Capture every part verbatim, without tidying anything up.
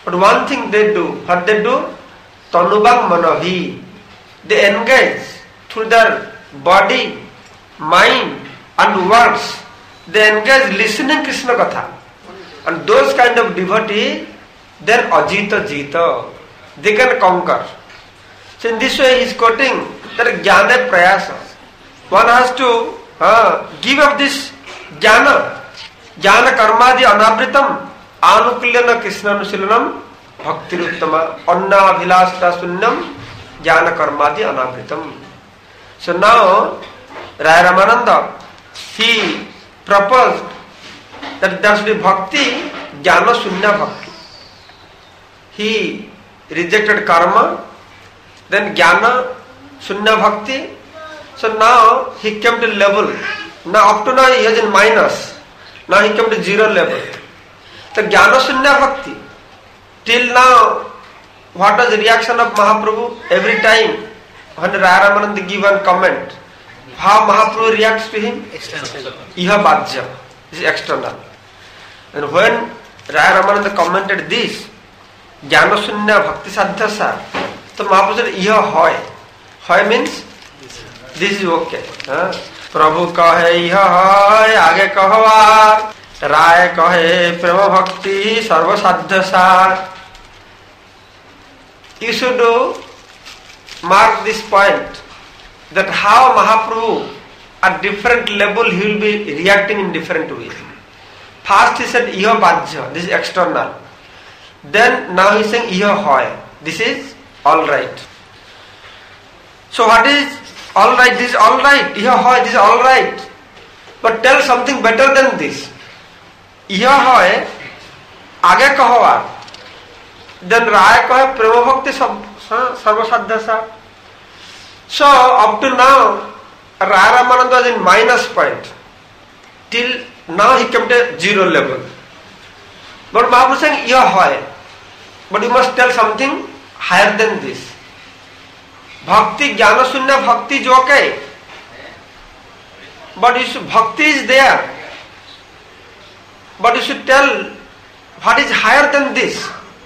But one thing they do, what they do? Tanubang manavi. They engage through their body, mind and words. They engage listening Krishna Katha. And those kind of devotee, then ajita jita. They can conquer. So in this way he is quoting that jnana prayasa. One has to uh, give up this jnana. Jnana karmadi anavritam anukulyana krishnanushilanam bhaktiruttama anna abhilashta sunyam jnana karmadi anavritam. So now Raya Ramananda, he proposed that there should be bhakti, jnana sunya bhakti. He rejected karma, then jnana sunya bhakti. So now he came to level. Now up to now he is in minus. Now he came to zero level. So jnana sunya bhakti. Till now, what was the reaction of Mahaprabhu? Every time when Raya Ramananda give one comment, how Mahaprabhu reacts to him? External. Iha bhajya. This is external. And when Raya Ramananda commented this, jnana sunya bhakti sadhyasa, so Mahaprabhu said, iha hoy. Hoy means, this is okay. Huh? Prabhu kahe iha hoy, aage kahwa, Raya kahe prema bhakti sarva sadhyasa. You should do mark this point, that how Mahaprabhu at different level he will be reacting in different ways. First he said iha bhajya, this is external. Then now he is saying iha hoy, this is alright. So what is alright? This is alright. Iha hoy, this is alright. But tell something better than this. Iha hoy, aage kahwa. Then Raya kahe prema bhakti sarva sadhyasa. So up to now, Raya Ramananda was in minus point. Till now he came to zero level. But Mahaprabhu is saying, iha hoy. But you must tell something higher than this. Bhakti, jnana sunya bhakti is okay. But you should, bhakti is there. But you should tell what is higher than this.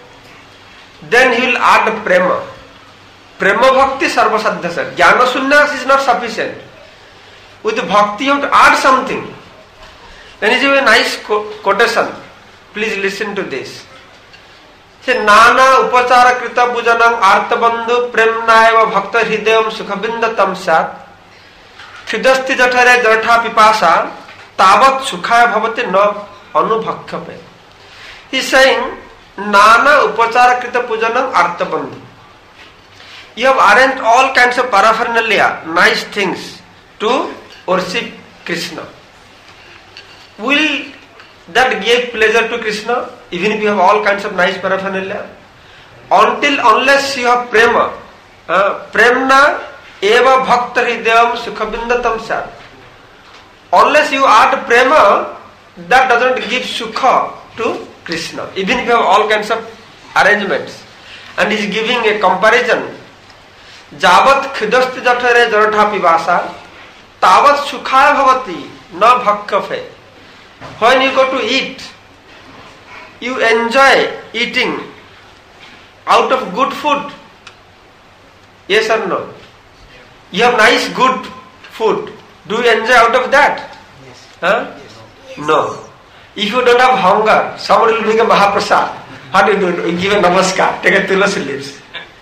Then he will add prema. Prema bhakti sarva sadhyasa. Jnana sunya is not sufficient. With bhakti you have to add something. Then he gives a nice quotation. Please listen to this. Say, Nana upachara krita pujanam artabandhu premnaiva bhakta hridayam sukhabindatam sat khidasti jathare jatha pipasa tavat sukhaya bhavati na anubhakkhape. He is saying, Nana upachara krita pujanam artabandhu. You have arranged all kinds of paraphernalia, nice things to worship Krishna. Will that give pleasure to Krishna, even if you have all kinds of nice paraphernalia? Until unless you have prema, uh, premna eva bhakta hridayam sukhabindatam sat. Unless you add prema, that doesn't give sukha to Krishna, even if you have all kinds of arrangements. And he is giving a comparison. Javat khidasti jathare jaratha pivasa tavat sukhaya bhavati na bhakkafe. When you go to eat, you enjoy eating out of good food. Yes or no? You have nice good food. Do you enjoy out of that? Yes. Huh? Yes. No. If you don't have hunger, somebody will make a Mahaprasad. How do you do it? You give a namaskar, take a tulasi leaves.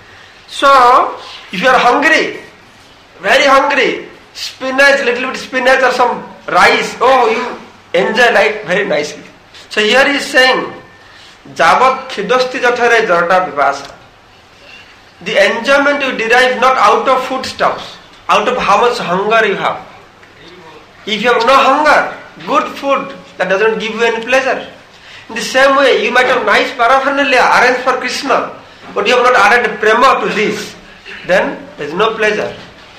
So, if you are hungry, very hungry, spinach, little bit spinach or some rice, oh, you enjoy life very nicely. So here he is saying, Javat khidasti jathare jarata vipasa. The enjoyment you derive not out of foodstuffs, out of how much hunger you have. If you have no hunger, good food, that doesn't give you any pleasure. In the same way, you might have nice paraphernalia arranged for Krishna, but you have not added prema to this, then there is no pleasure.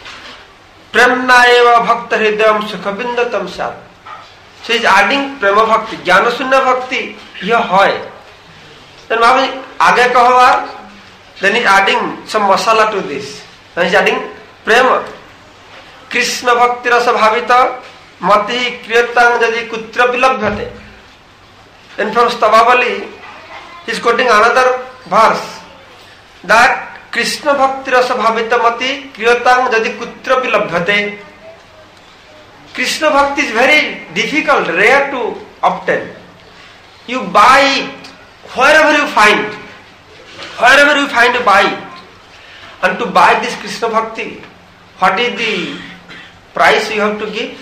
Premna eva bhakta hridayam sukhabindatam sat. So he is adding prema bhakti, jnana sunya bhakti, here hoy. Then Mahaprabhu aage kahwa, then he is adding some masala to this. Then he is adding prema. Krishna bhakti rasa bhavita mati kriyatang jadi kutra bilabhyate. Then from Stavavali, he is quoting another verse that Krishna bhakti rasa bhavitamati kriyatang jadi kutrapi labhyate. Krishna bhakti is very difficult, rare to obtain. You buy it wherever you find. Wherever you find, you buy it. And to buy this Krishna bhakti, what is the price you have to give?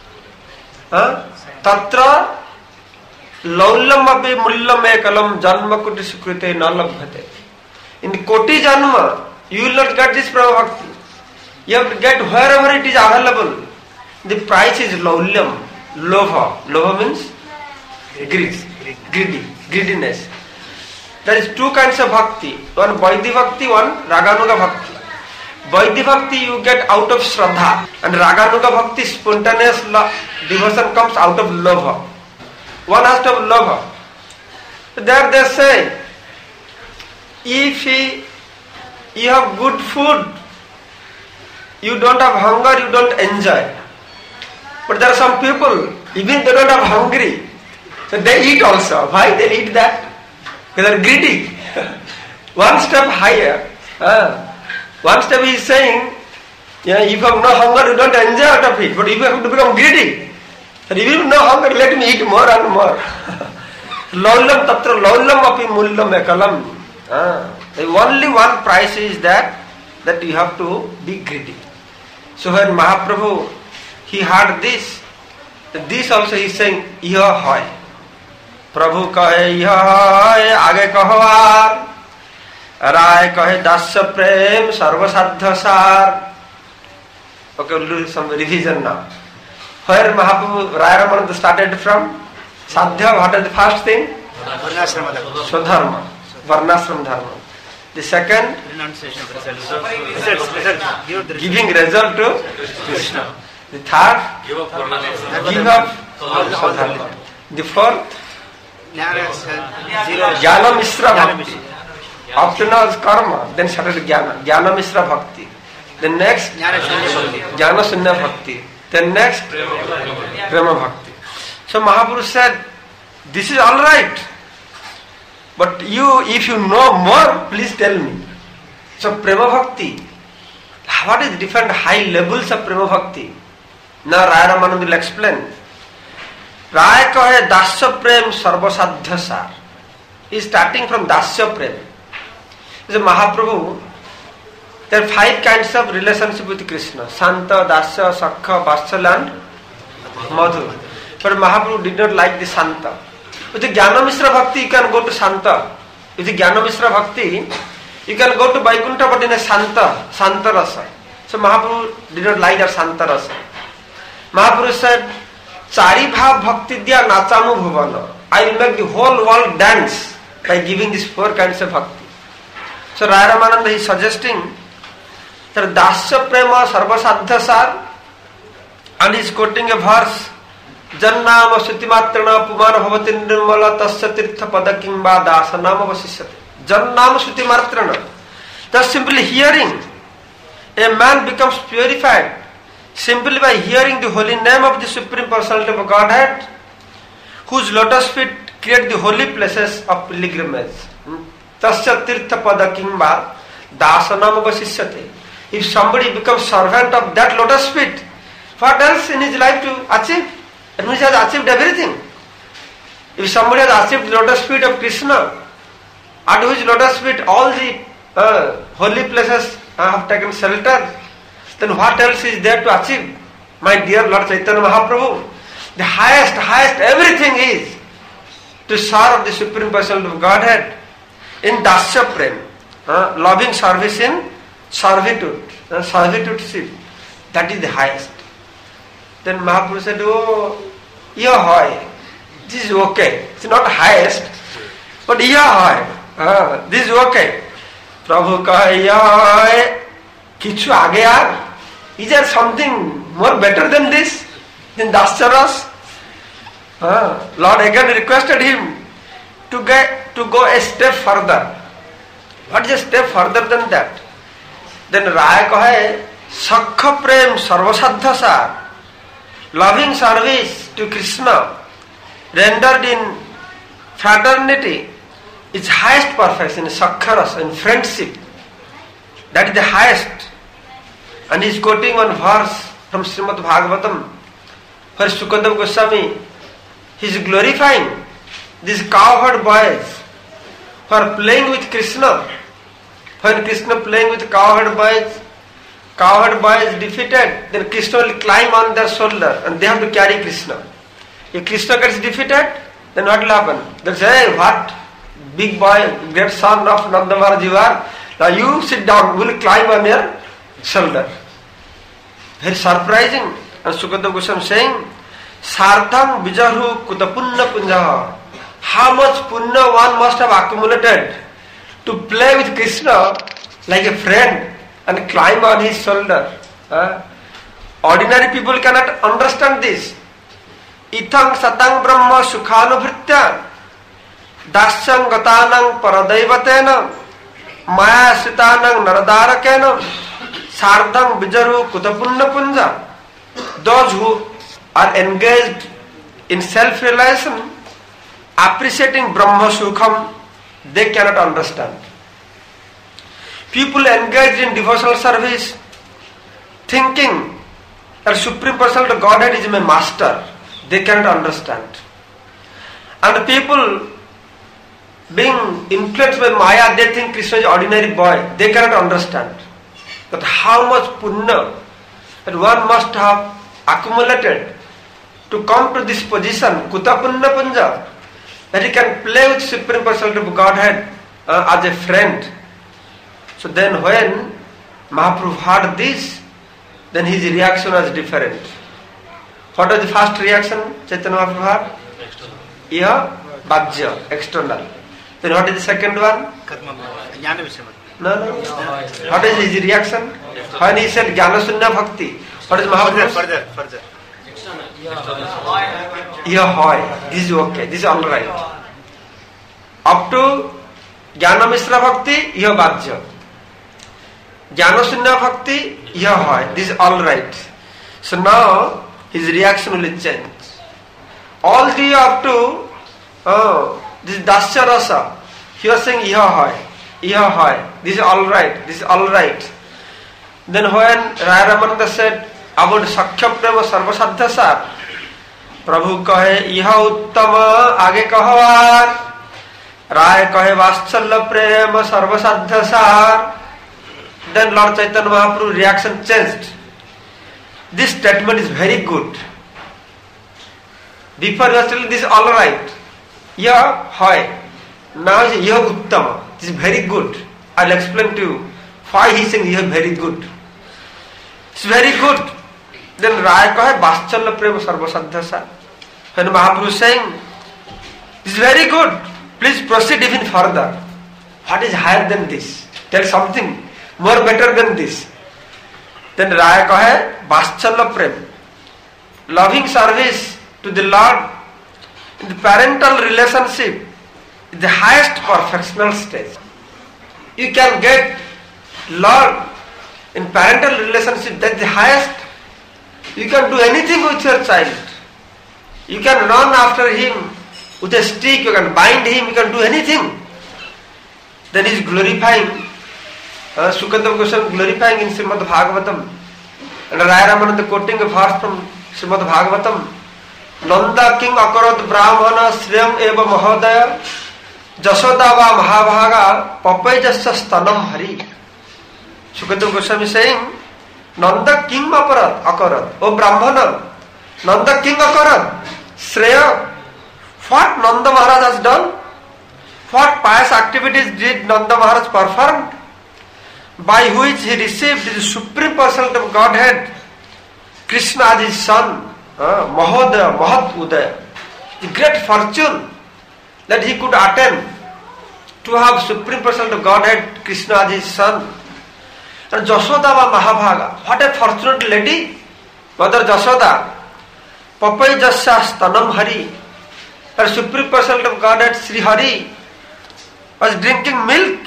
Huh? Tatra laulam abhi mullam ekalam janma koti sukrite na labhyate. In koti janma, you will not get this Prema Bhakti. You have to get wherever it is available. The price is laulyam, lobha. Lobha means greed, greedy, greediness. There is two kinds of bhakti. One Vaidhi Bhakti, one Raganuga Bhakti. Vaidhi Bhakti you get out of Shraddha, and Raganuga Bhakti, spontaneous devotion comes out of lobha. One has to have lobha. There they say, if he, you have good food, you don't have hunger, you don't enjoy. But there are some people, even they don't have hungry, so they eat also. Why they eat that? Because they are greedy. One step higher. Uh, one step he is saying, yeah, if you have no hunger, you don't enjoy out of it. But if you have to become greedy, and if you have no hunger, let me eat more and more. Laulam tatra laulam api mullam ekalam. Ah, only one price is that that you have to be greedy. So when Mahaprabhu he heard this, this also he is saying, Iha hoy. Prabhu kahe Iha hoy, aage kaho aar. Rai kahe dasya prem sarva saddha sar. Okay, we'll do some revision now. Where Mahaprabhu Raya Ramananda started from? Sadhya, what is the first thing? Swadharma. Varnashram dharma. The second, renunciation of result. giving result to Krishna. The third, give up Swadharma. The fourth, Jnana Mishra Bhakti. Up to now is karma, then started Jnana. Jnana Mishra Bhakti. Then next, Jnana Sunya Bhakti. Then next, Prema Bhakti. So Mahaprabhu said, this is all right. But you, if you know more, please tell me. So Prema Bhakti, what is different high levels of Prema Bhakti? Now Raya Ramananda will explain. Raya kahe Dasya Prem Sarva Sadhya Sar. He is starting from Dasya Prem. So Mahaprabhu, there are five kinds of relationship with Krishna. Santa, Dasya, Sakha, Vatsalya and Madhur. But Mahaprabhu did not like the Santa. With the Jnana Mishra Bhakti, you can go to Santa. With the Jnana Mishra Bhakti, you can go to Vaikuntha, but in a Santa, Santa Rasa. So Mahaprabhu did not like that Santa Rasa. Mahaprabhu said, Chari Bhav Bhakti Dya Nachamu Bhuvana. I will make the whole world dance by giving these four kinds of bhakti. So Raya Ramananda is suggesting that Dasya Prema Sarva Sadhya Sar, and he is quoting a verse, Jannama Sutimatrana Pumana Bhavati Nirmala Tasya Tirtha Padakimba Dasanama Vasishyate. Jannama Sutimatrana. Just simply hearing, a man becomes purified simply by hearing the holy name of the Supreme Personality of Godhead, whose lotus feet create the holy places of pilgrimage. Tasya Tirtha Padakimba Dasanama Vasishyate. If somebody becomes servant of that lotus feet, what else in his life to achieve? That means he has achieved everything. If somebody has achieved the lotus feet of Krishna, at which lotus feet all the uh, holy places have taken shelter, then what else is there to achieve? My dear Lord Chaitanya Mahaprabhu, the highest, highest everything is to serve the Supreme Personality of Godhead in Dasya Prem, uh, loving service in servitude, uh, servitude. That is the highest. Then Mahaprabhu said, oh, yeah, hoy, this is okay. It's not highest, but yeah, hoy, uh, this is okay. Prabhu kahe, yeah, hoy, kichu aage aar. Is there something more better than this? Than Dasyaras? Uh, Lord again requested him to get to go a step further. What is a step further than that? Then Raya kahe, Sakha Prem Sarvasadhya Sar. Loving service to Krishna rendered in fraternity is highest perfection, in sakharas, in friendship. That is the highest. And he is quoting one verse from Srimad Bhagavatam, where Sukadeva Goswami, he is glorifying these cowherd boys who are playing with Krishna. When Krishna playing with cowherd boys, cowherd boys defeated, then Krishna will climb on their shoulder and they have to carry Krishna. If Krishna gets defeated, then what will happen? They'll say, hey, what? Big boy, great son of Nanda Maharaj you are. Now you sit down, we will climb on your shoulder. Very surprising. And Sukadeva Goswami saying, Sartham Vijahu Kutapunna Punjaha. How much punya one must have accumulated to play with Krishna like a friend and climb on his shoulder. Uh, ordinary people cannot understand this. Ithang satang brahma sukhanubhritya dasyang gatanang paradaivatena maya sitanang naradarakena sardhang bijaru kutapunna punja. Those who are engaged in self-realization, appreciating Brahma Sukham, they cannot understand. People engaged in devotional service, thinking that Supreme Personality of Godhead is my master, they cannot understand. And people being influenced by Maya, they think Krishna is an ordinary boy, they cannot understand. But how much punya that one must have accumulated to come to this position, Kutapunna Punja, that he can play with Supreme Personality of Godhead uh, as a friend. So then when Mahaprabhu heard this, then his reaction was different. What was the first reaction Chaitanya Mahaprabhu had? Yeah, Bhajya, external. Then what is the second one? No, no. What is his reaction? When he said Jnana Sunya Bhakti, what is Mahaprabhu? Further, further. Yeah, hoy. This is okay. This is all right. Up to Jnana Mishra Bhakti, yeah, Bhajya. Jnana Sunya Bhakti, yeah, hoy. This is all right. So now his reaction will change. All the way up to oh, this Dasya Rasa, he was saying, yeah, hoy. Yeah, hoy. This is all right. This is all right. Then when Raya Ramananda said about Sakhya Prema Sarva Sadhya Sar, Prabhu kahe iha uttama aage kahawar, Raya kahe Vaschalya Prema Sarva Sadhya Sar. Then Lord Chaitanya Mahaprabhu's reaction changed. This statement is very good. Before he was telling this is all right. Yeah, hoy. Now he says, yeah, uttama. This is very good. I'll explain to you why he is saying yeah, very good. It's very good. Then Raya kahe Vaschalya Prema Sarva Sadhya Sar. When Mahaprabhu is saying, this is very good. Please proceed even further. What is higher than this? Tell something more better than this. Then Raya kahe Vaschalya Prema. Loving service to the Lord in the parental relationship is the highest perfectional stage. You can get Lord in parental relationship, that's the highest. You can do anything with your child. You can run after him with a stick, you can bind him, you can do anything. Then he is glorifying. Uh, Sukadeva Goswami glorifying in Srimad Bhagavatam. And Raya Ramananda quoting a verse from Srimad Bhagavatam. Nanda king akarat brahmana sriyam eva mahodaya Jasoda va mahabhaga papayjasya stanam hari. Sukadeva Goswami saying, Nanda king aparat, akarat, O Brahmana, Nanda king akarat, Shreya, what Nanda Maharaj has done? What pious activities did Nanda Maharaj perform? By which he received the Supreme Personality of Godhead, Krishna as his son, uh, Mahodaya, Mahat Udaya. The great fortune that he could attain to have Supreme Personality of Godhead, Krishna as his son. And Jasodava Mahabhaga, what a fortunate lady, Mother Jasoda, Papai Jasya Stanam Hari, her Supreme Personality of Godhead, Sri Hari, was drinking milk,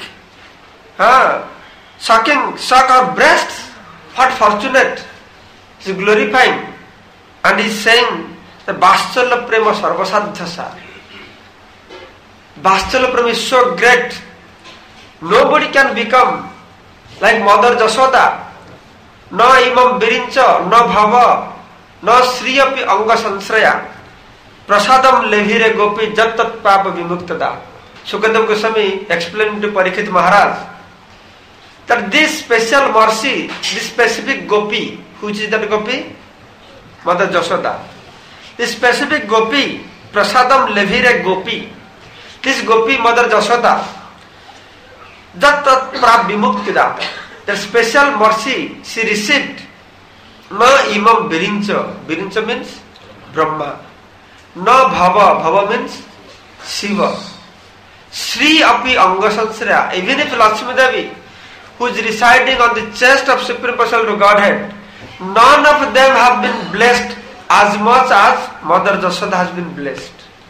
huh? sucking, suck her breasts. What fortunate! He is glorifying. And he is saying, the Vaschalya Prema Sarva Sadhya Sar. Vatsala Prema is so great. Nobody can become like Mother Jashoda. No imam birincha, no bhava, no sriyapi anga sansraya. Prasadam levire gopi jattat papa vimuktada. Sukadeva Goswami explained to Parikshit Maharaj that this special mercy, this specific gopi, which is that gopi? Mother Jashoda. This specific gopi, Prasadam levire gopi. This gopi, Mother Jashoda, jattat papa vimuktada. The special mercy she received. No imam birincha. Birincha means Brahma. No bhava. Bhava means Shiva. Sri api anga sansraya. Even if Lakshmi Devi, who is residing on the chest of Supreme Personality of Godhead, none of them have been blessed as much as Mother Jashoda has been blessed.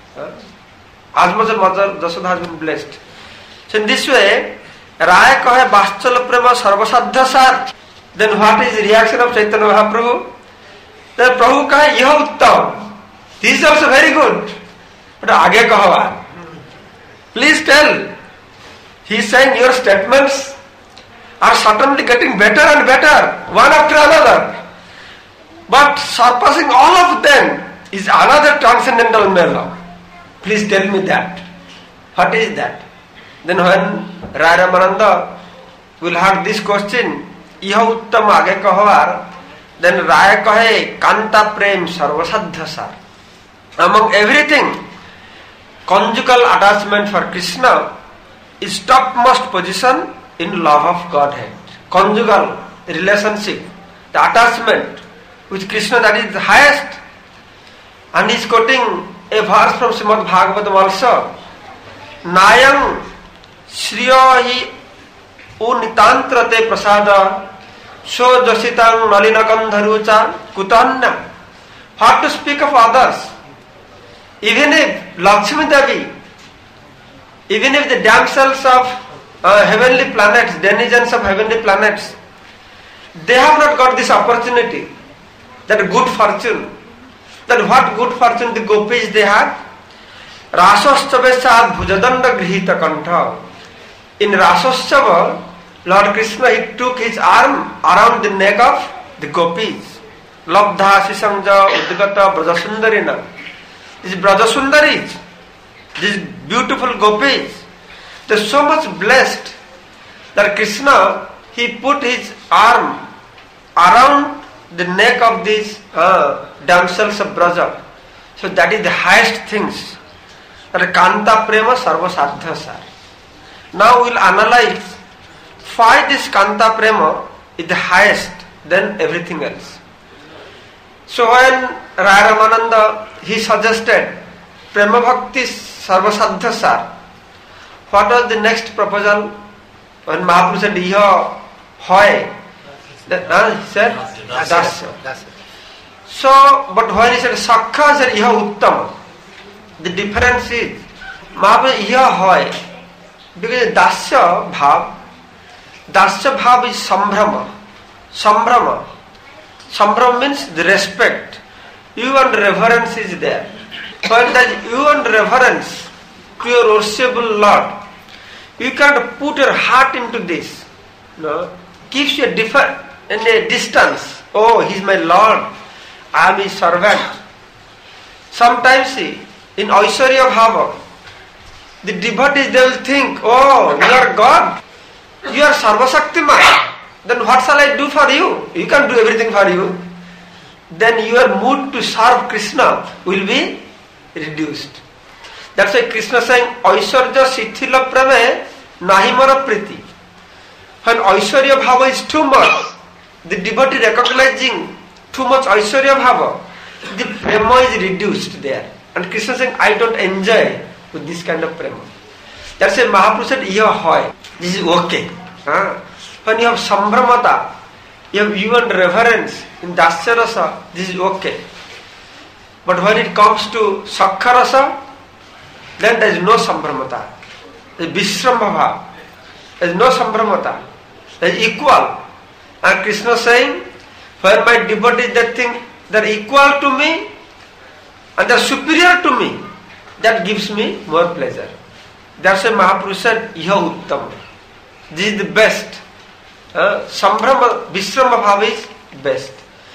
As much as Mother Jashoda has been blessed. So in this way, Raya kahe Vatsala Prema sarvasadhya sar. Then what is the reaction of Chaitanya Mahaprabhu? Then Prabhu kahe yah uttam. This is also very good. But aage kahava. Please tell. He is saying your statements are certainly getting better and better, one after another. But surpassing all of them is another transcendental mela. Please tell me that. What is that? Then when Raya Ramananda will have this question, Iha uttam age kahavar, then Raya kahe kanta prem sarvasadhya sar. Among everything, conjugal attachment for Krishna is topmost position in love of Godhead. Conjugal relationship, the attachment with Krishna, that is the highest. And he is quoting a verse from Srimad Bhagavatam also. Nayam Shriya hi unitantrate prasada so jasitang nalinakandharucha kutanna. What to speak of others? Even if Lakshmi Devi, even if the damsels of uh, heavenly planets, denizens of heavenly planets, they have not got this opportunity, that good fortune. That what good fortune the gopis they had? Rasoschavesad bhujadanda grihita kantha. In Rasoschava, Lord Krishna, he took his arm around the neck of the gopis. Labdha sisangja udgata brajasundarina. These brajasundaris, these beautiful gopis, they are so much blessed that Krishna, he put his arm around the neck of these uh, damsels of Braja. So that is the highest things. That Kanta Prema Sarva Sadhya Sar. Now we will analyze why this Kanta Prema is the highest than everything else. So when Raya Ramananda, he suggested Prema Bhakti Sarva Sadhya Sar, what was the next proposal? When Mahaprabhu said, Iha hoy, that, uh, he said, Dasya. So, but when he said Sakha, he said Iha Uttam. The difference is, Mahaprabhu Iha hoy, because Dasya Bhav, Dasya Bhav is Sambhrama. Sambhrama. Sambhrama means the respect. You and reverence is there. When that you and reverence to your worshipable Lord, you can't put your heart into this. No, keeps you a different in a distance. Oh, he is my Lord. I am his servant. Sometimes see, in Aishwarya Bhava, the devotees, they will think, oh, you are God. You are Sarvasaktiman. Then what shall I do for you? You can do everything for you. Then your mood to serve Krishna will be reduced. That's why Krishna is saying, Aishwarya Sithila Prame Nahimara Priti. When Aishwarya Bhava is too much, the devotee recognizing too much Aishwarya Bhava, the prema is reduced there. And Krishna is saying, I don't enjoy with this kind of prema. That's why Mahaprabhu said, Iha hoy. This is okay. Huh? When you have sambramata, you have even reverence in Dasya Rasa, this is okay. But when it comes to Sakha Rasa, then there is no sambramata. There is Vishrambhava. There is no sambramata. There is equal. And Krishna is saying, when my devotees they think they are equal to me and they are superior to me, that gives me more pleasure. That's why Mahaprabhu said, Iha Uttam. This is the best. Uh, Sambhrama, Vishrama Bhava is best.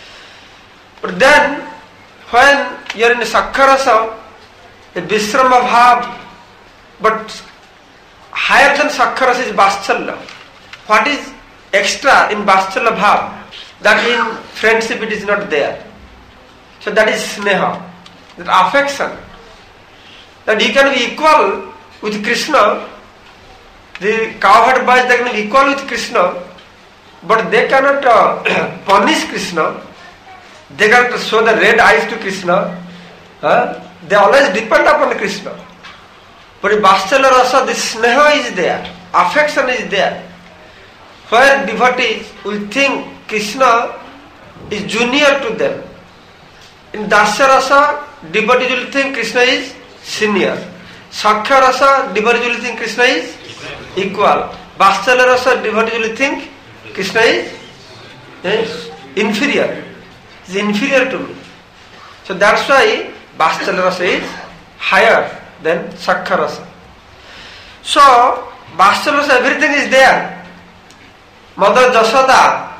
But then, when you are in Sakkarasa, the Vishrama Bhava, but higher than Sakkarasa is Vatsala. What is extra in Vatsala Bhava? That in friendship it is not there. So that is Sneha, that affection. That you can be equal with Krishna. The cowherd boys, they can be equal with Krishna, but they cannot uh, punish Krishna. They cannot show the red eyes to Krishna. Huh? They always depend upon Krishna. But in Vatsala Rasa, the Sneha is there, affection is there. Where devotees will think Krishna is junior to them. In Dasya Rasa, devotees will think Krishna is senior. Sakhya Rasa, devotees will think Krishna is equal. Vatsala Rasa, devotees will think Krishna is yes, inferior. He is inferior to me. So that's why Vatsala Rasa is higher than Sakhya Rasa. So, Vatsala Rasa, everything is there. Mother Jashoda,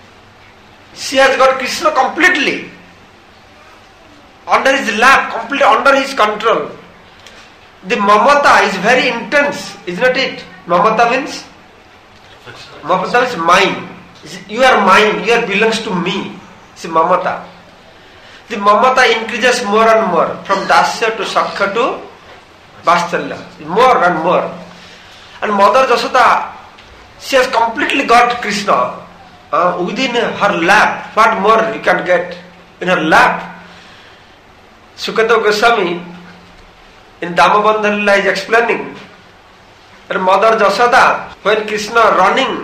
she has got Krishna completely under his lap, completely under his control. The mamata is very intense, is not it? Mamata means? Mamata is mine. You are mine, you are belongs to me. It's mamata. The mamata increases more and more from Dasya to Sakhya to Vatsala. More and more. And Mother Jashoda, she has completely got Krishna uh, within her lap. What more you can get in her lap? Sukadeva Goswami in Damabandha Lila is explaining that Mother Jashoda, when Krishna running,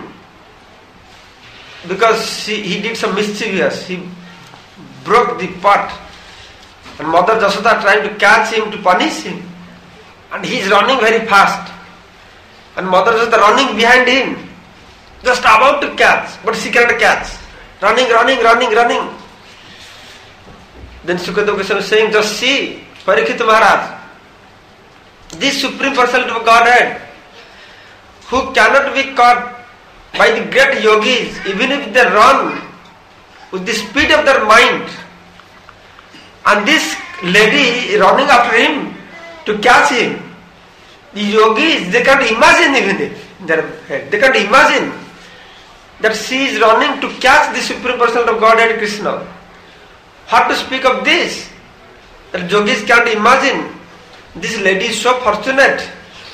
because she, he did some mischievous, he broke the pot, and Mother Jashoda trying to catch him to punish him, and he is running very fast, and Mother Jashoda running behind him, just about to catch, but she cannot catch. Running, running, running, running. Then Sukadeva Goswami is saying, just see, Parikshit Maharaj, this Supreme Personality of Godhead, who cannot be caught by the great yogis, even if they run with the speed of their mind, and this lady running after him to catch him, the yogis, they can't imagine even if in their head, they can't imagine that she is running to catch the Supreme Personality of Godhead Krishna. What to speak of this? That yogis can't imagine. This lady is so fortunate.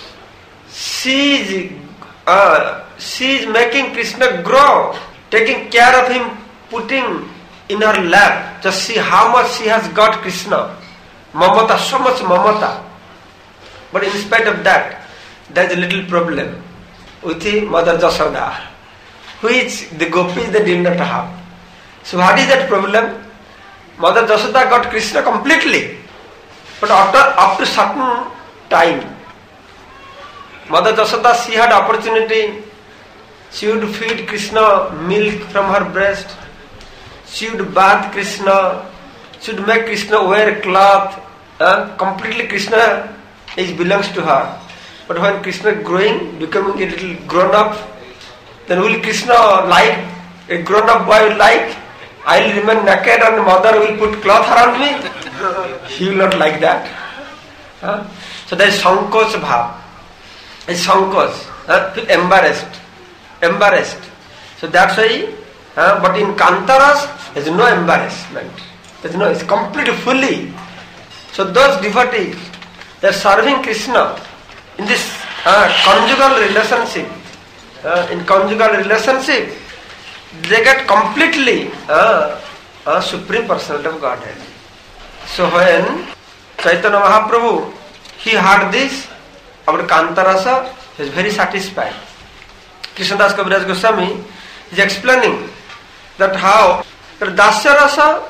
She is, uh, she is making Krishna grow, taking care of him, putting in her lap. Just see how much she has got Krishna. Mamata, so much mamata. But in spite of that, there is a little problem with the Mother Jashoda, which the gopis they did not have. So what is that problem? Mother Jashoda got Krishna completely, but after up to certain time, Mother Jashoda, she had opportunity. She would feed Krishna milk from her breast. She would bath Krishna. She would make Krishna wear cloth. Uh, completely Krishna is belongs to her. But when Krishna growing, becoming a little grown up, then will Krishna like a grown up boy will like? I will remain naked and mother will put cloth around me? He will not like that. Huh? So there is Sankoch Bhav. It's Sankoch. Huh? Feel embarrassed. Embarrassed. So that's why, uh, but in Kantaras, there is no embarrassment. There is no, it's completely fully. So those devotees, they are serving Krishna in this uh, conjugal relationship. Uh, in conjugal relationship, they get completely uh, a Supreme Personality of Godhead. So when Chaitanya Mahaprabhu, he heard this about Kantarasa, he was very satisfied. Krishnadas Kaviraj Goswami is explaining that how that Dasya Rasa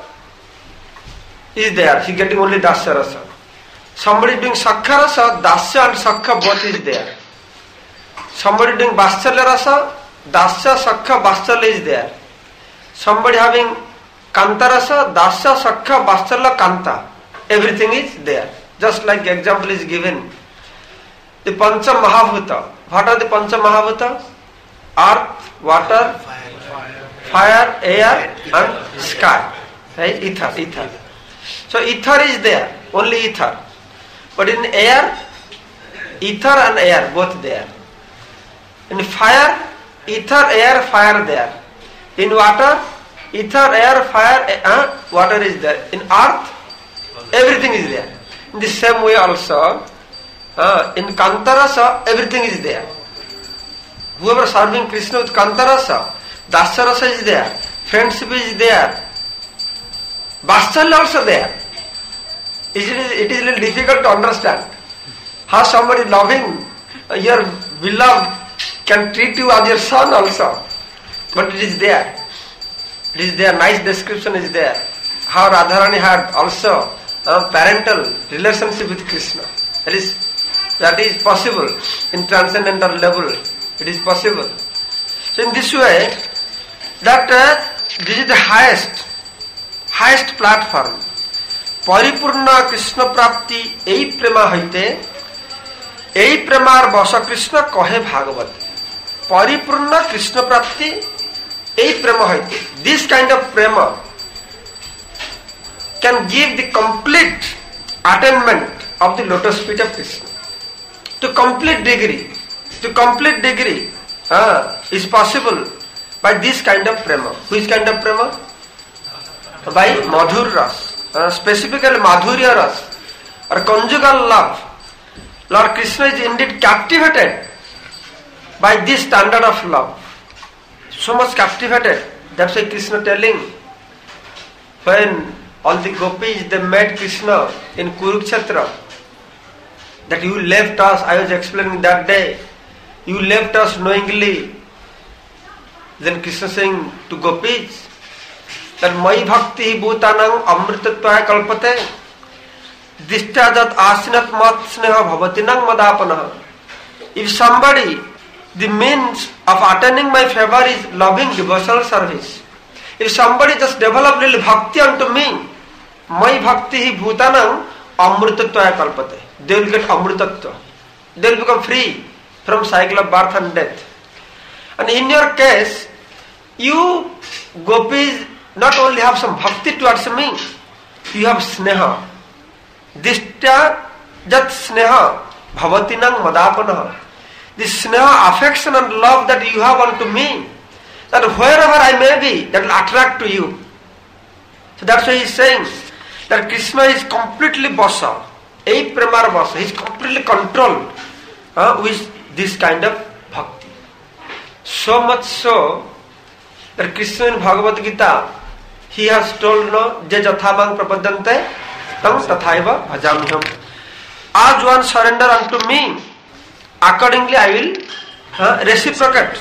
is there, he getting only Dasya Rasa. Somebody doing Sakhya Rasa, Dasya and Sakhya both is there. Somebody doing Vatsala Rasa, Dasya, Sakhya, Vatsala is there. Somebody having Kanta Rasa, Dasya, Sakhya, Vatsala, Kanta. Everything is there. Just like example is given the Pancha Mahabhuta. What are the Pancha Mahabhuta? Earth, water, fire, air and sky. Right? Ether, ether. So ether is there, only ether. But in air, ether and air both there. In fire, ether, air, fire there. In water, ether, air, fire, uh, water is there. In earth, everything is there. In the same way also, uh, in Kantarasa, everything is there. Whoever serving Krishna with Kantarasa, Dasarasa is there, friendship is there, Vatsala also there. It is, it is a little difficult to understand how somebody loving uh, your beloved can treat you as your son also. But it is there. It is there, nice description is there. How Radharani had also a parental relationship with Krishna. That is, that is possible in transcendental level. It is possible. So in this way, that uh, this is the highest, highest platform. Paripurna Krishna Prapti ei prema haite, ei premar basa Krishna kahe Bhagavat. Paripurna Krishna Prapti ei prema haite. This kind of prema can give the complete attainment of the lotus feet of Krishna. To complete degree, to complete degree uh, is possible by this kind of prema. Which kind of prema? By Madhur Ras. Uh, specifically Madhurya Ras or conjugal love. Lord Krishna is indeed captivated by this standard of love. So much captivated. That's why Krishna telling, when all the gopis they met Krishna in Kurukshetra, that you left us, I was explaining that day, you left us knowingly. Then Krishna saying to gopis, that Mai Bhakti Bhutanang Amritatvaya Kalpate Dishtajat Asinat Mat Sneha Bhavatinang Madapana. If somebody, the means of attaining my favor is loving devotional service. If somebody just develop little bhakti unto me, Mai Bhakti Bhutanang Amritatvaya Kalpate. They will get Amritatva. They will become free from cycle of birth and death. And in your case, you gopis not only have some bhakti towards me, you have sneha. Dishtya jat sneha bhavatinang madapana. This sneha, affection and love that you have unto me, that wherever I may be, that will attract to you. So that's why he is saying that Krishna is completely basa. Ei premar basa. He is completely controlled uh, with this kind of bhakti. So much so that Krishna in Bhagavad Gita, he has told, no, je jathamang prapadante tam tathaiva bhajamiham. As one surrender unto me, accordingly I will uh, reciprocate.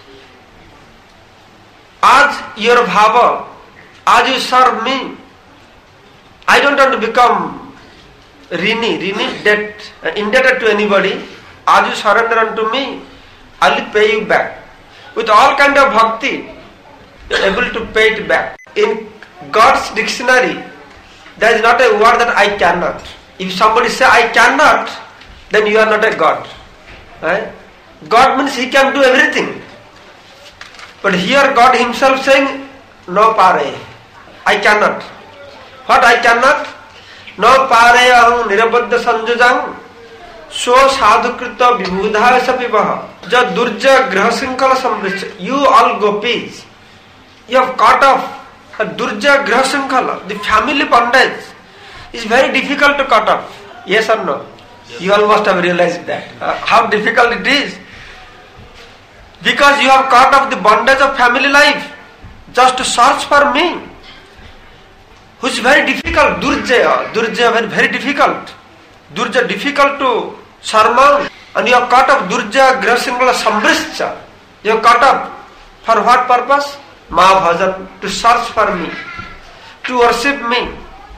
As your bhava, as you serve me, I don't want to become rini, rini, debt, uh, indebted to anybody. As you surrender unto me, I will pay you back. With all kind of bhakti, you are able to pay it back. In God's dictionary, there is not a word that I cannot. If somebody say I cannot, then you are not a God. Right? God means He can do everything. But here God Himself saying, no pare, I cannot. What I cannot? No pare aham nirabaddha sanjujam so sadhukrita vibhudha sapivaha ja durja grahasinkala samricha. You all gopis, you have caught off a durja grahasinkala, the family bondage is very difficult to cut off. Yes or no? Yes. You all must have realized that. Uh, how difficult it is. Because you have caught off the bondage of family life just to search for me, which is very difficult. Durja, Durja, very, very difficult. Durja, difficult to surmount. And you have caught off Durja grahasinkala samrischa. You have caught off for what purpose? Ma bhajan, to search for me, to worship me.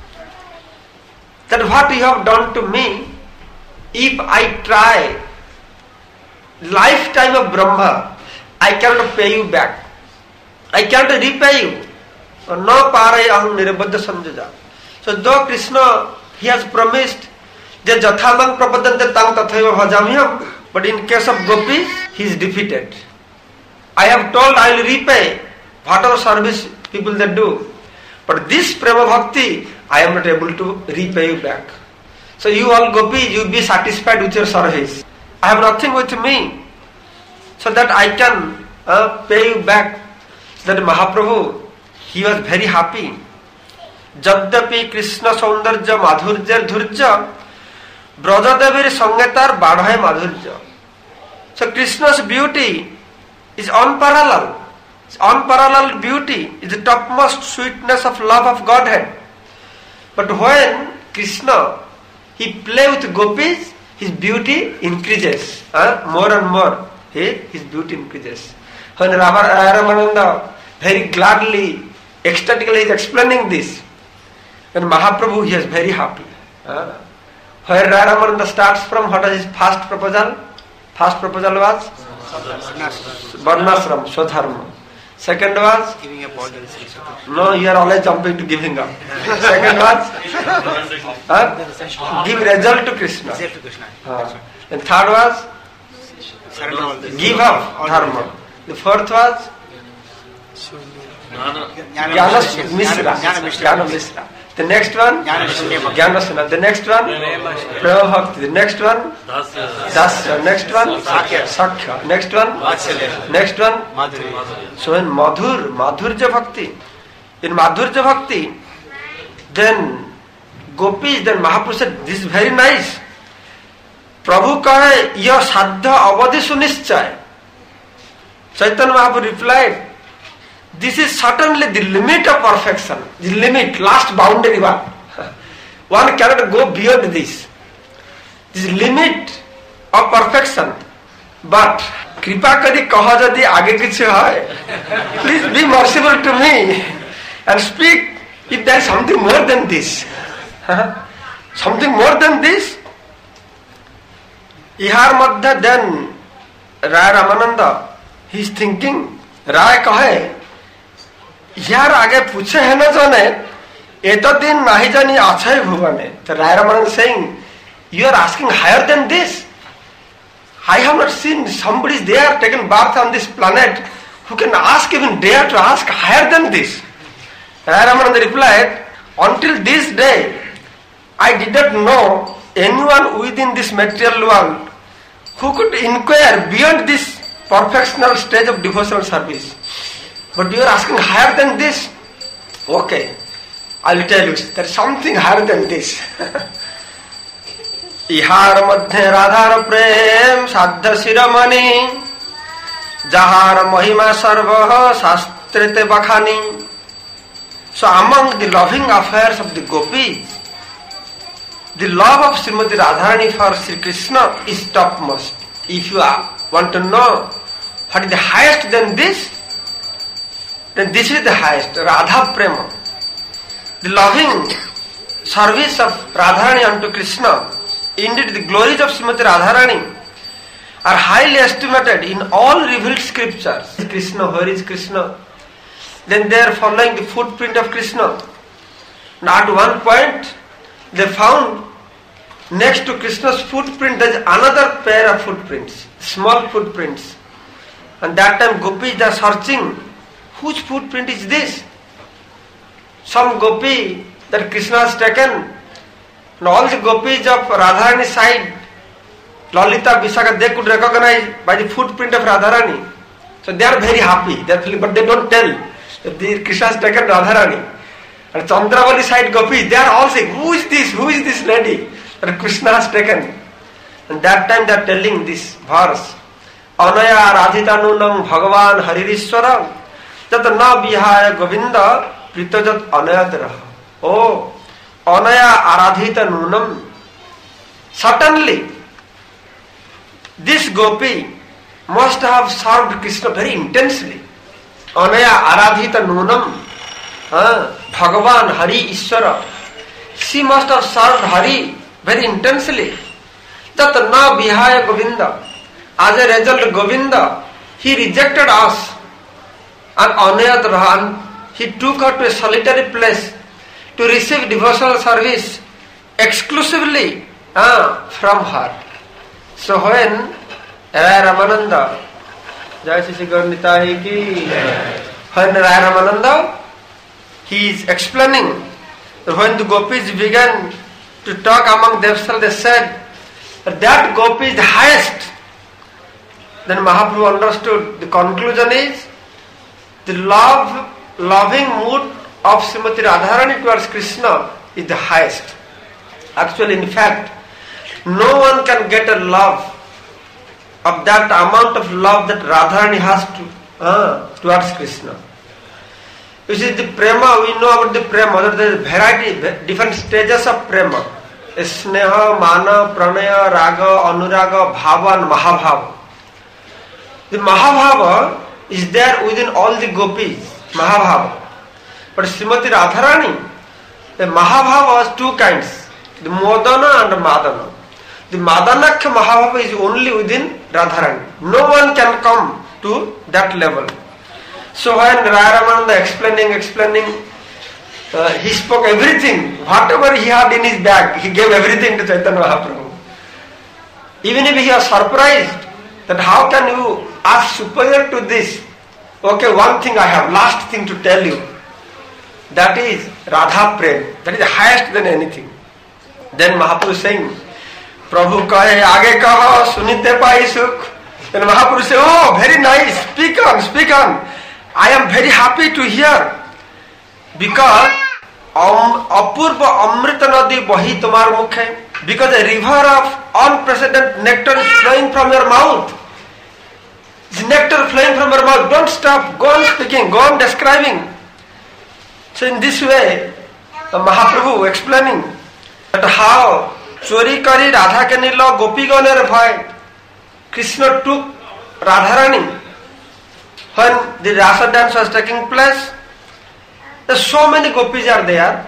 That what you have done to me, if I try lifetime of Brahma, I cannot pay you back. I cannot repay you. No paray aham nirabaddha sanjaja. So though Krishna, he has promised Je jathamang prapadante tang tathaiva bhajamyam. But in case of gopis, he is defeated. I have told I will repay whatever service people they do. But this prema bhakti, I am not able to repay you back. So you all gopis, you be satisfied with your service. I have nothing with me, so that I can uh, pay you back. So that Mahaprabhu, he was very happy. Jadyapi Krishna Saundarja Madhurja Dhurja Brajadevir Sangetar Badhai Madhurja. So Krishna's beauty is unparalleled. It's unparalleled beauty is the topmost sweetness of love of Godhead. But when Krishna, he play with gopis, his beauty increases. Uh, more and more, he, his beauty increases. When Ramananda very gladly, ecstatically is explaining this, then Mahaprabhu, he is very happy. Uh, where Ramananda starts from, what is his first proposal? First proposal was? Varnashram, Swadharma. Second was? Giving up all the restrictions. No, you are always jumping to giving up. Second was? Huh? Give result to Krishna. Result to Krishna. Uh, and third was? Surrender all this. Give up Dharma. The fourth was? Jnana Mishra. Jnana Mishra. The next one? Jnana Suna. The next one? Prema Bhakti. The next one? Dasya. Next one? Sakhya. Next one? Next one? So in Madhur, Madhurja Bhakti, in Madhurja Bhakti, then Gopis, then Mahaprabhu said, this is very nice. Prabhu kahe, ya saddha avadhi sunischay. Chaitanya Mahaprabhu replied, this is certainly the limit of perfection. The limit, last boundary one. One cannot go beyond this. This is limit of perfection. But kripa kari kaha jadi aage kichhe hoy, please be merciful to me and speak if there is something more than this. Something more than this. Ihar madhya then Rai Ramananda, he is thinking, Rai kahe, यार आगे पूछे है ना जाने ये तो दिन नहीं जानी अच्छा ही भुवने तो Rai Ramananda saying you are asking higher than this. I have not seen somebody there taken birth on this planet who can ask, even dare to ask higher than this. Rai Ramananda replied, until this day I did not know anyone within this material world who could inquire beyond this perfectional stage of devotional service. But you are asking higher than this? Okay, I will tell you, there is something higher than this. Ihar madhe radhar prem saddha siramani jahar mahima sarvaha shastrite bakhani. So among the loving affairs of the gopis, the love of Srimati Radharani for Sri Krishna is topmost. If you want to know what is the highest than this, then this is the highest, Radha Prema. The loving service of Radharani unto Krishna, indeed the glories of Srimati Radharani are highly estimated in all revealed scriptures. Krishna, where is Krishna? Then they are following the footprint of Krishna. Now at one point they found next to Krishna's footprint there is another pair of footprints, small footprints. And that time gopis are searching, whose footprint is this? Some gopi that Krishna has taken, and all the gopis of Radharani's side, Lalita, Vishakha, they could recognize by the footprint of Radharani. So they are very happy, they are feeling, but they don't tell that the Krishna has taken Radharani. And Chandravali side gopis, they are all saying, who is this? Who is this lady that Krishna has taken? And that time they are telling this verse, Anaya Radhitanunam Bhagavan Haririshwaram Jat na bihaya Govinda Pritajat Anayadaraha. Oh, Anaya Aradhita Nunam. Certainly, this gopi must have served Krishna very intensely. Anaya Aradhita Nunam. Bhagavan Hari Ishwara. She must have served Hari very intensely. Jat na bihaya Govinda. As a result, Govinda, he rejected us. And Anayadaraha, he took her to a solitary place to receive devotional service exclusively uh, from her. So when Rai Ramananda, Jai Shri Gaurnita ki, when Rai Ramananda, he is explaining, when the gopis began to talk among themselves, they said that gopi is the highest. Then Mahaprabhu understood the conclusion is the love, loving mood of Srimati Radharani towards Krishna is the highest. Actually, in fact, no one can get a love of that amount of love that Radharani has to, uh, towards Krishna. You see, the prema, we know about the prema, there is variety, different stages of prema. Sneha, mana, pranaya, raga, anuraga, bhava and mahabhava. The mahabhava is there within all the gopis, mahabhava. But Srimati Radharani, the mahabhava has two kinds, the modana and madana. The madanakya mahabhava is only within Radharani. No one can come to that level. So when Rai Ramananda explaining, explaining, uh, he spoke everything, whatever he had in his bag, he gave everything to Chaitanya Mahaprabhu. Even if he was surprised that how can you ask superior to this? Okay, one thing I have, last thing to tell you. That is Radha Prem. That is highest than anything. Then Mahaprabhu saying, Prabhu kahe aage kaho, sunite pai sukh. Then Mahaprabhu say, oh, very nice, speak on, speak on. I am very happy to hear. Because um, Apurva Amrita Nadi Bahi Tomar Mukhe. Because a river of unprecedented nectar is flowing from your mouth. It's nectar flowing from your mouth. Don't stop. Go on speaking. Go on describing. So in this way, the Mahaprabhu explaining that how Chori Kari Radha ke nilo Gopi Ganer Bhai. Krishna took Radharani when the Rasa dance was taking place. So many gopis are there.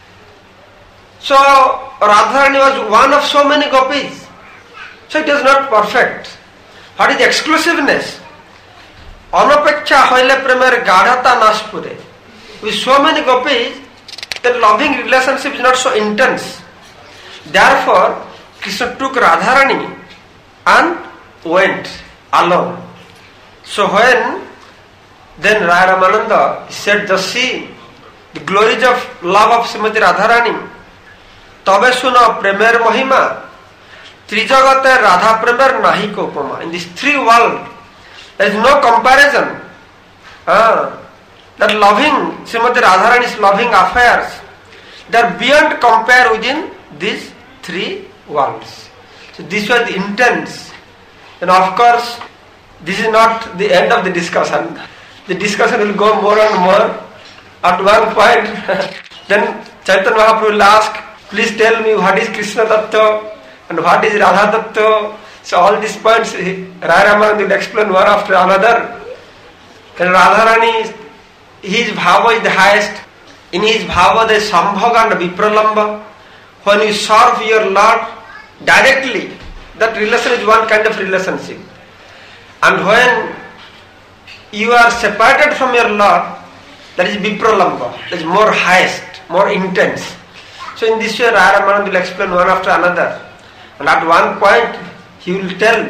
So Radharani was one of so many gopis. So it is not perfect. What is the exclusiveness? Anapeksha hoile premer gadhata nashpure. With so many gopis, the loving relationship is not so intense. Therefore, Krishna took Radharani and went alone. So when then Rai Ramananda said, just see the glories of love of Srimati Radharani. Tabe suno premer mahima. Trijagate Radha premer nahi ko upama. In these three worlds, there is no comparison. Ah, that loving Srimati Radharani's loving affairs, they are beyond compare within these three worlds. So this was the intense. And of course, this is not the end of the discussion. The discussion will go more and more. At one point, then Chaitanya Mahaprabhu will ask, please tell me what is Krishna Tattva and what is Radha Tattva. So all these points, Rai Ramananda will explain one after another. And Radharani, his bhava is the highest. In his bhava there is Sambhoga and Vipralamba. When you serve your Lord directly, that relation is one kind of relationship. And when you are separated from your Lord, that is Vipralamba, that is more highest, more intense. So in this way, Rai Ramananda will explain one after another. And at one point, he will tell.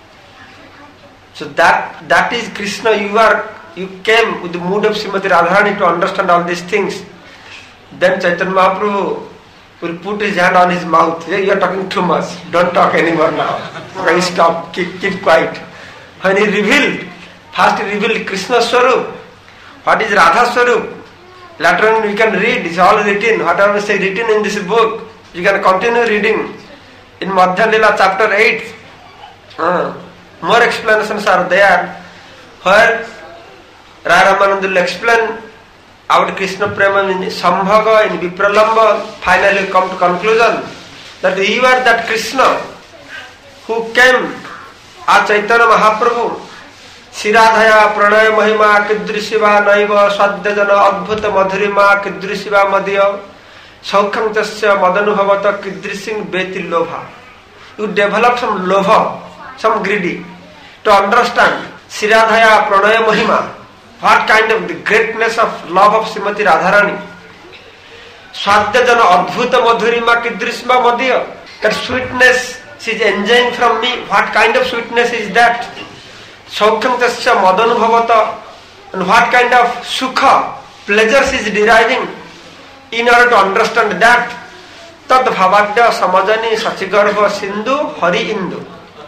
So that that is Krishna, you are you came with the mood of Srimati Radharani to understand all these things. Then Chaitanya Mahaprabhu will put his hand on his mouth. You are talking too much. Don't talk anymore now. Okay, stop. Keep, keep quiet. When he revealed, first he revealed Krishna Swarup. What is Radha Swarup? Later on we can read. It's all written. Whatever is written in this book, you can continue reading. In Madhya Lila chapter eight, uh, more explanations are there. Where Rai Ramananda will explain about Krishna Prema in Sambhaga, in Vipralamba, finally come to conclusion that you are that Krishna who came as Chaitanya Mahaprabhu. Siradhaya pranaya mahima kidrishiva naiva swadyajana adbhuta madhurima kidrishiva madhya saukhang tasya madanubhavata kidrising beti lobha. You develop some lobha, some greedy to understand Siradhaya pranaya mahima. What kind of the greatness of love of Srimati Radharani. Swadyajana adbhuta madhurima kidrishiva madhya. That sweetness she is enjoying from me. What kind of sweetness is that? Saukham tasya madanubhavata. And what kind of sukha, pleasure she is deriving? In order to understand that, tad bhavadya samajani sachigarva sindhu hari indu.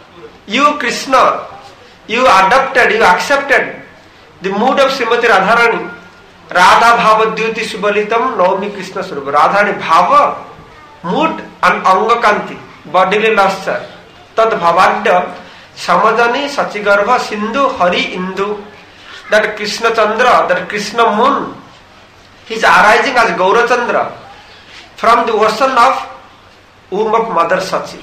You Krishna, you adopted, you accepted the mood of Srimati Radharani. Radha bhava dyuti subalitam naumi Krishna surupa. Radharani bhava, mood and angakanti, bodily luster. Tad bhavadya samajani sachigarva sindhu hari indu. That Krishna Chandra, that Krishna moon, he is arising as Gaura Chandra from the ocean of womb of Mother Sachi.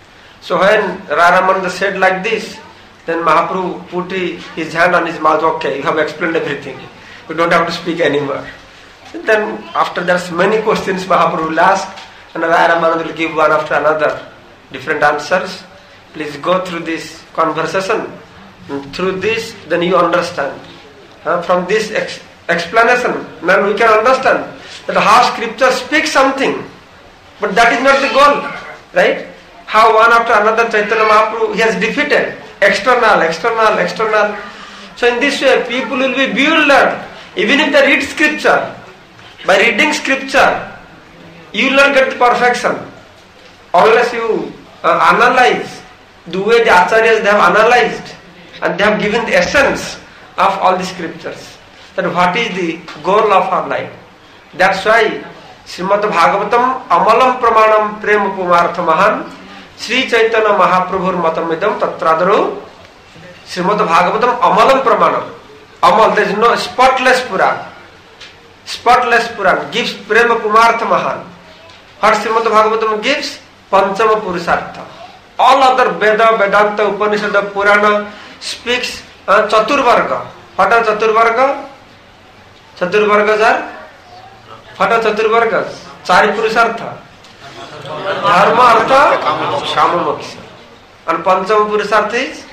So when Raramananda said like this, then Mahaprabhu put his hand on his mouth. Okay, you have explained everything. You don't have to speak anymore. And then after there's many questions Mahaprabhu will ask, and Raramananda will give one after another different answers. Please go through this conversation. And through this, then you understand. Uh, from this ex- explanation, then we can understand that how scripture speaks something, but that is not the goal, right? How one after another Chaitanya Mahaprabhu, he has defeated external, external, external. So in this way, people will be bewildered. Even if they read scripture, by reading scripture, you will not get the perfection unless you uh, analyze the way the acharyas they have analyzed and they have given the essence of all the scriptures. That what is the goal of our life. That's why Srimad Bhagavatam Amalam Pramanam Prema Pumartha Mahan Sri Chaitanya Mahaprabhur Matamidam Tatradaru. Srimad Bhagavatam Amalam Pramanam. Amal, there is no spotless Puran. Spotless Puran gives Prema Pumartha Mahan. What Srimad Bhagavatam gives? Panchama Purusartha. All other Veda, Vedanta, Upanishad, Purana speaks uh, Chaturvarga. What are Chaturvarga? Chaturvargas are? What are Chaturvargas? Chari Purusartha. Dharma, Artha, Kama, Moksha. And Panchama Purusartha is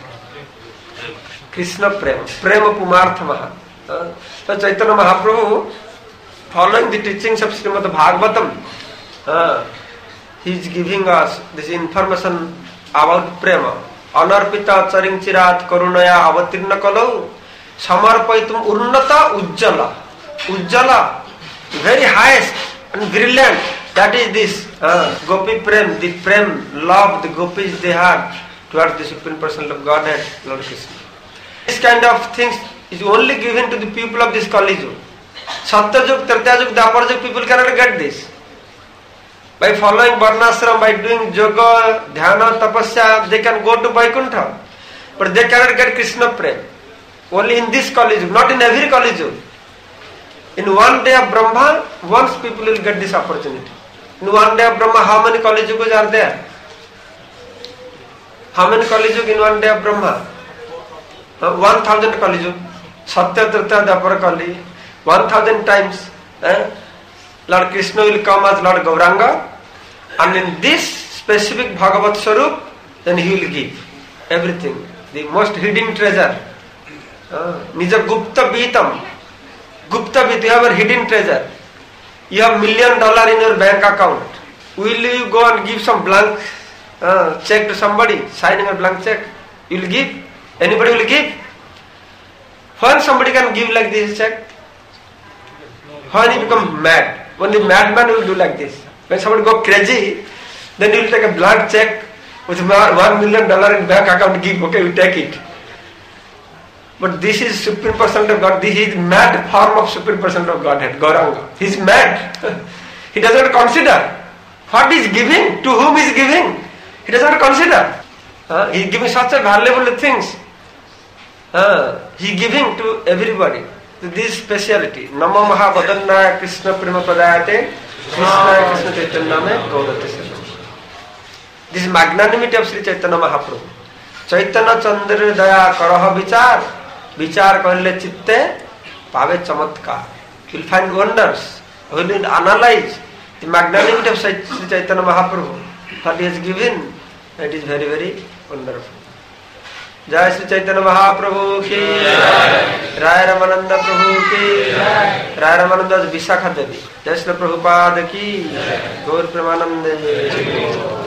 Krishna Prema. Prema Pumartha Mahan. Uh, so Chaitanya Mahaprabhu, following the teachings of Srimad Bhagavatam, uh, he is giving us this information about Prema. Anarpita charing chirat karunaya avatirna kalau samarpaitum urnata ujjala. Ujjala, very highest and brilliant. That is this uh, Gopi Prem, the Prem, love the Gopis they had towards the Supreme Personality of Godhead, Lord Krishna. This kind of things is only given to the people of this Kali Yuga. Satyayug, Tretayug, Dwaparayug people cannot get this. By following Varnashram, by doing yoga, dhyana, tapasya, they can go to Vaikuntha. But they cannot get Krishna Prem. Only in this Kali Yuga, not in every Kali Yuga. In one day of Brahma, once people will get this opportunity. In one day of Brahma, how many Kali Yugas are there? How many Kali Yuga in one day of Brahma? Uh, one thousand Kali Yuga. Satya, Trita, Dwapara, Kali. One thousand times. Eh? Lord Krishna will come as Lord Gauranga. And in this specific Bhagavat Swarup, then he will give everything. The most hidden treasure. Uh, Nija Gupta Vitam. Gupta Vit, you have a hidden treasure. You have million dollar in your bank account. Will you go and give some blank uh, check to somebody, signing a blank check? You will give? Anybody will give? When somebody can give like this check? When he becomes mad. Only madman will do like this. When somebody go crazy, then you will take a blank check with one million dollar in bank account, give, okay, we take it. But this is Supreme Personality of God. This is mad form of Supreme Personality of Godhead, Gauranga. He is mad. He does not consider what he is giving, to whom he is giving. He does not consider. Uh, he is giving such a valuable things. Uh, he is giving to everybody. So this speciality. Namo Maha Vadannaya Krishna Prema Padayate Krishna Krishna Chaitanya Me Gaurate Sarvam. This is magnanimity of Sri Chaitanya Mahaprabhu. Chaitanya Chandra Daya Karaha Vichar. Vichar Kahile Chitte Pave Chamatkar. You will find wonders. When you analyze the magnanimity of Sri Chaitanya Mahaprabhu, what he has given, it is very, very wonderful. Jai Sri Chaitanya Mahaprabhu ki Rai Ramananda Prabhu ki Rai Ramananda is Vishakha Devi. Jai Sri Prabhupada ki Gaur Premanande.